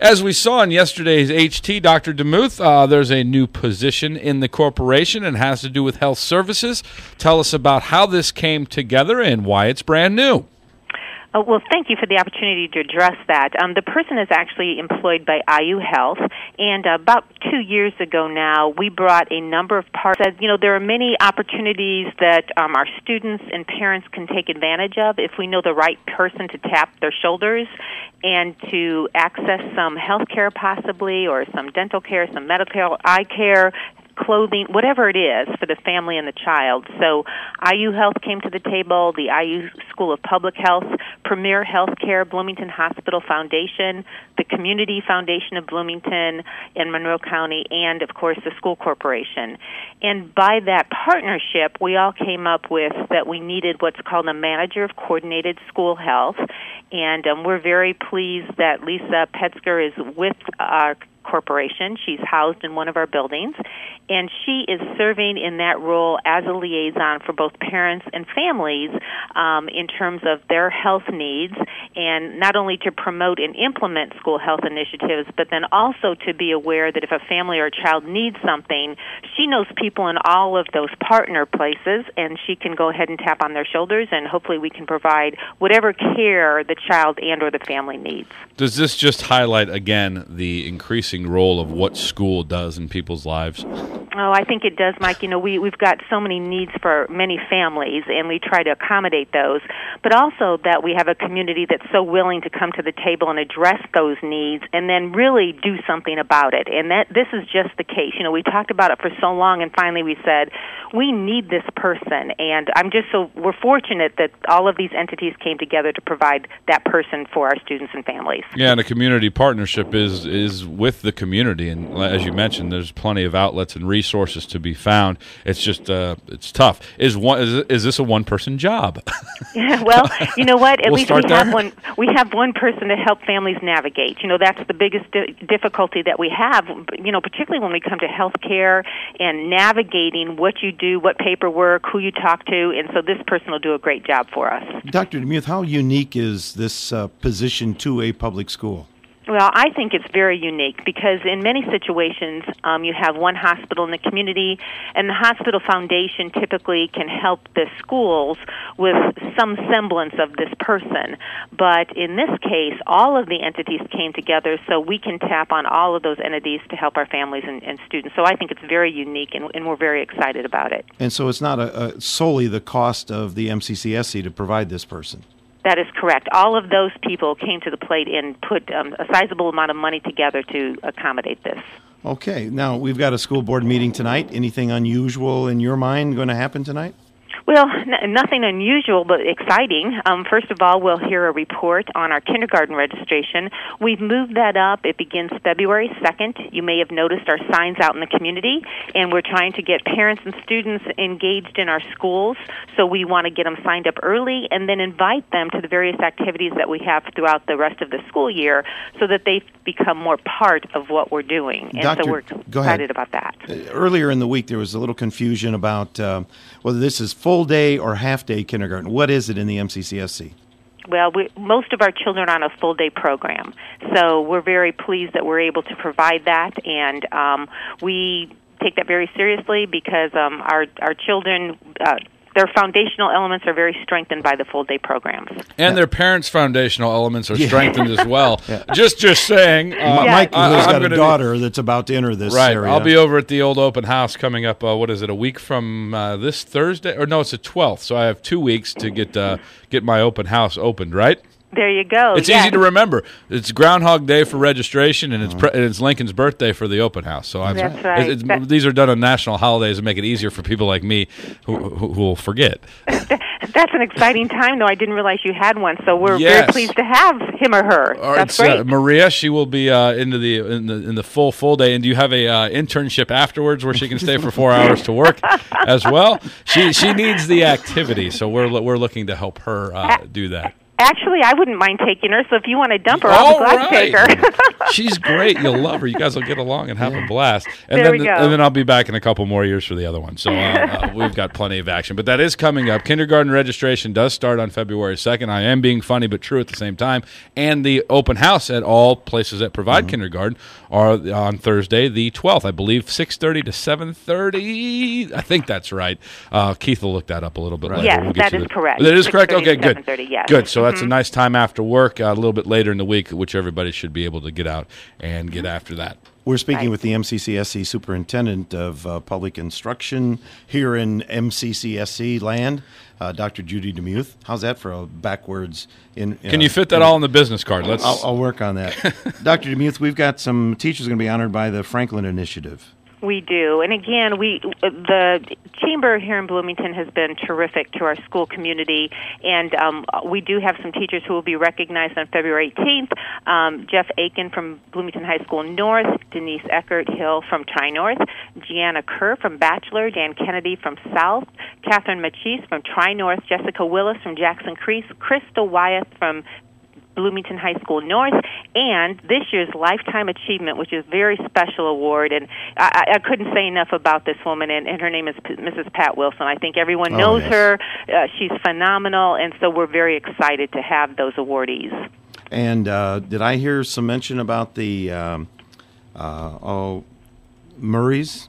As we saw in yesterday's HT, Dr. DeMuth, there's a new position in the corporation and has to do with health services. Tell us about how this came together and why it's brand new. Well, thank you for the opportunity to address that. The person is actually employed by IU Health, and about 2 years ago now, we brought a number of parts. There are many opportunities that our students and parents can take advantage of if we know the right person to tap their shoulders and to access some health care possibly, or some dental care, some medical eye care, clothing, whatever it is for the family and the child. So IU Health came to the table, the IU School of Public Health, Premier Healthcare, Bloomington Hospital Foundation, the Community Foundation of Bloomington in Monroe County, and, of course, the school corporation. And by that partnership, we all came up with that we needed what's called a manager of coordinated school health, and we're very pleased that Lisa Petzger is with our corporation. She's housed in one of our buildings, and she is serving in that role as a liaison for both parents and families in terms of their health needs, and not only to promote and implement school health initiatives, but then also to be aware that if a family or a child needs something, she knows people in all of those partner places, and she can go ahead and tap on their shoulders, and hopefully we can provide whatever care the child and or the family needs. Does this just highlight, again, the increasing role of what school does in people's lives? Oh, I think it does, Mike. We've got so many needs for many families, and we try to accommodate those, but also that we have a community that's so willing to come to the table and address those needs and then really do something about it. And that this is just the case. We talked about it for so long, and finally we said, we need this person. And we're fortunate that all of these entities came together to provide that person for our students and families. Yeah, and a community partnership is with the community, and as you mentioned, there's plenty of outlets and resources to be found. It's just it's tough. Is this a one-person job? Yeah, well, you know what? At least we have one. We have one person to help families navigate. That's the biggest difficulty that we have. Particularly when we come to health care and navigating what you do, what paperwork, who you talk to, and so this person will do a great job for us. Dr. DeMuth, how unique is this position to a public school? Well, I think it's very unique because in many situations you have one hospital in the community, and the hospital foundation typically can help the schools with some semblance of this person. But in this case, all of the entities came together so we can tap on all of those entities to help our families and students. So I think it's very unique, and we're very excited about it. And so it's not solely the cost of the MCCSC to provide this person? That is correct. All of those people came to the plate and put a sizable amount of money together to accommodate this. Okay. Now, we've got a school board meeting tonight. Anything unusual in your mind going to happen tonight? Well, nothing unusual, but exciting. First of all, we'll hear a report on our kindergarten registration. We've moved that up. It begins February 2nd. You may have noticed our signs out in the community, and we're trying to get parents and students engaged in our schools, so we want to get them signed up early and then invite them to the various activities that we have throughout the rest of the school year so that they become more part of what we're doing. And Doctor, so we're excited about that. Earlier in the week, there was a little confusion about whether this is full-day or half-day kindergarten. What is it in the MCCSC? Well, most of our children are on a full-day program, so we're very pleased that we're able to provide that, and we take that very seriously because our children... their foundational elements are very strengthened by the full-day programs. And their parents' foundational elements are strengthened as well. Yeah. Just saying. Mike has got a daughter that's about to enter this area. I'll be over at the old open house coming up, a week from this Thursday? Or no, it's the 12th, so I have 2 weeks to get my open house opened, right? There you go. It's easy to remember. It's Groundhog Day for registration, and it's Lincoln's birthday for the open house. So that's right. These are done on national holidays and make it easier for people like me who will forget. That's an exciting time, though. I didn't realize you had one, so we're very pleased to have him or her. That's great. Maria, she will be in the full day. And do you have a internship afterwards where she can stay for 4 hours to work as well? She needs the activity, so we're looking to help her do that. Actually, I wouldn't mind taking her, so if you want to dump her, I'll be glad to take her. She's great. You'll love her. You guys will get along and have a blast. And there we go. And then I'll be back in a couple more years for the other one. So we've got plenty of action. But that is coming up. Kindergarten registration does start on February 2nd. I am being funny but true at the same time. And the open house at all places that provide kindergarten are on Thursday, the 12th. I believe 6:30 to 7:30. I think that's right. Keith will look that up a little bit later. Yes, that is correct. That is correct? Okay, good. 7:30, yes. Good. So that's a nice time after work, a little bit later in the week, which everybody should be able to get out and get after that. We're speaking with the MCCSC Superintendent of Public Instruction here in MCCSC land, Dr. Judy DeMuth. How's that for a backwards? Can you fit that all on the business card? I'll work on that. Dr. DeMuth, we've got some teachers going to be honored by the Franklin Initiative. We do. And again, the Chamber here in Bloomington has been terrific to our school community, and we do have some teachers who will be recognized on February 18th. Jeff Aiken from Bloomington High School North, Denise Eckert-Hill from Tri-North, Gianna Kerr from Bachelor, Dan Kennedy from South, Catherine Machis from Tri-North, Jessica Willis from Jackson Creek, Crystal Wyeth from Bloomington High School North, and this year's Lifetime Achievement, which is a very special award. And I couldn't say enough about this woman, and her name is Mrs. Pat Wilson. I think everyone knows her. She's phenomenal, and so we're very excited to have those awardees. And did I hear some mention about the Murrays?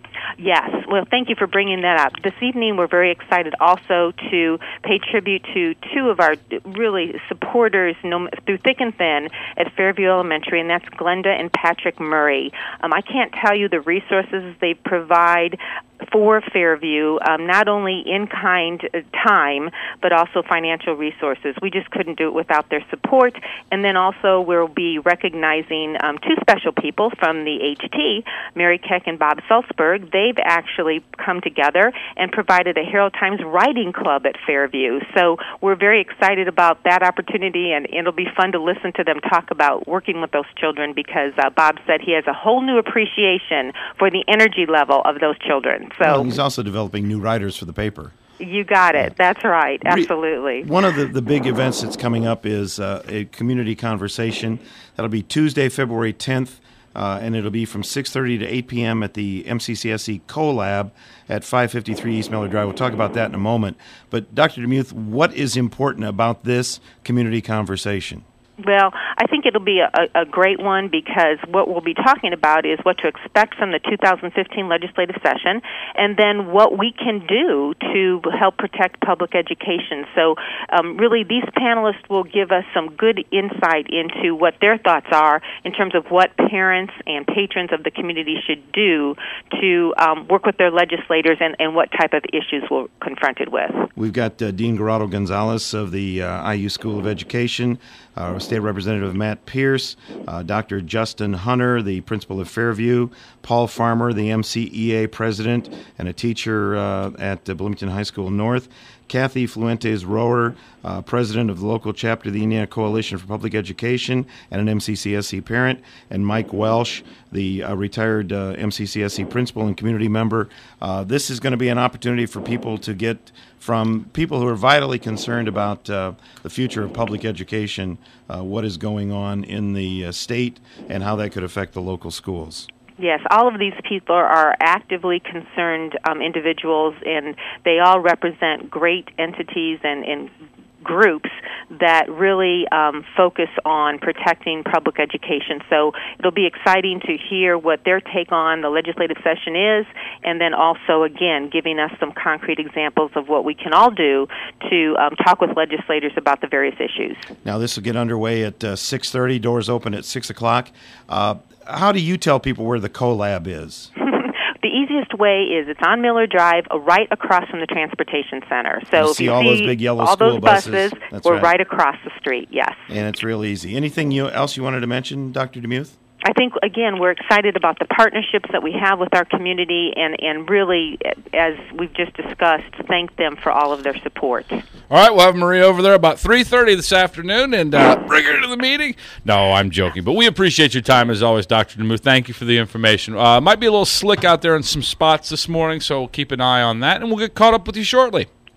Yes. Well, thank you for bringing that up. This evening, we're very excited also to pay tribute to two of our really supporters through thick and thin at Fairview Elementary, and that's Glenda and Patrick Murray. I can't tell you the resources they provide for Fairview, not only in-kind time, but also financial resources. We just couldn't do it without their support. And then also we'll be recognizing two special people from the HT, Mary Keck and Bob Salzberg. They've actually come together and provided a Herald Times writing club at Fairview. So we're very excited about that opportunity, and it'll be fun to listen to them talk about working with those children, because Bob said he has a whole new appreciation for the energy level of those children. So he's also developing new writers for the paper. You got it. That's right. Absolutely. One of the big events that's coming up is a community conversation. That'll be Tuesday, February 10th, and it'll be from 6:30 to 8 p.m. at the MCCSC CoLab at 553 East Miller Drive. We'll talk about that in a moment. But Dr. DeMuth, what is important about this community conversation? Well, I think it'll be a great one, because what we'll be talking about is what to expect from the 2015 legislative session, and then what we can do to help protect public education. So really, these panelists will give us some good insight into what their thoughts are in terms of what parents and patrons of the community should do to work with their legislators and what type of issues we're confronted with. We've got Dean Geraldo Gonzalez of the IU School of Education, State Representative Matt Pierce, Dr. Justin Hunter, the principal of Fairview, Paul Farmer, the MCEA president and a teacher at Bloomington High School North, Kathy Fluentes-Rower, president of the local chapter of the Indiana Coalition for Public Education and an MCCSC parent, and Mike Welsh, the retired MCCSC principal and community member. This is going to be an opportunity for people to get from people who are vitally concerned about the future of public education, what is going on in the state and how that could affect the local schools. Yes, all of these people are actively concerned individuals, and they all represent great entities and groups that really focus on protecting public education. So it'll be exciting to hear what their take on the legislative session is, and then also, again, giving us some concrete examples of what we can all do to talk with legislators about the various issues. Now, this will get underway at 6:30. Doors open at 6 o'clock. How do you tell people where the CoLab is? The easiest way is it's on Miller Drive, right across from the transportation center. So you if see you all see those big yellow all school those buses, That's we're right across the street, yes. And it's real easy. Anything else you wanted to mention, Dr. DeMuth? I think, again, we're excited about the partnerships that we have with our community, and really, as we've just discussed, thank them for all of their support. All right, we'll have Maria over there about 3:30 this afternoon, and bring her to the meeting. No, I'm joking, but we appreciate your time as always, Dr. DeMuth. Thank you for the information. Might be a little slick out there in some spots this morning, so keep an eye on that, and we'll get caught up with you shortly.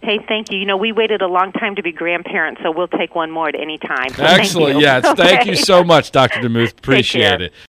Hey, thank you. You know, we waited a long time to be grandparents, so we'll take one more at any time. So Excellent. Thank you. Yeah, thank you so much, Dr. DeMuth. Appreciate it.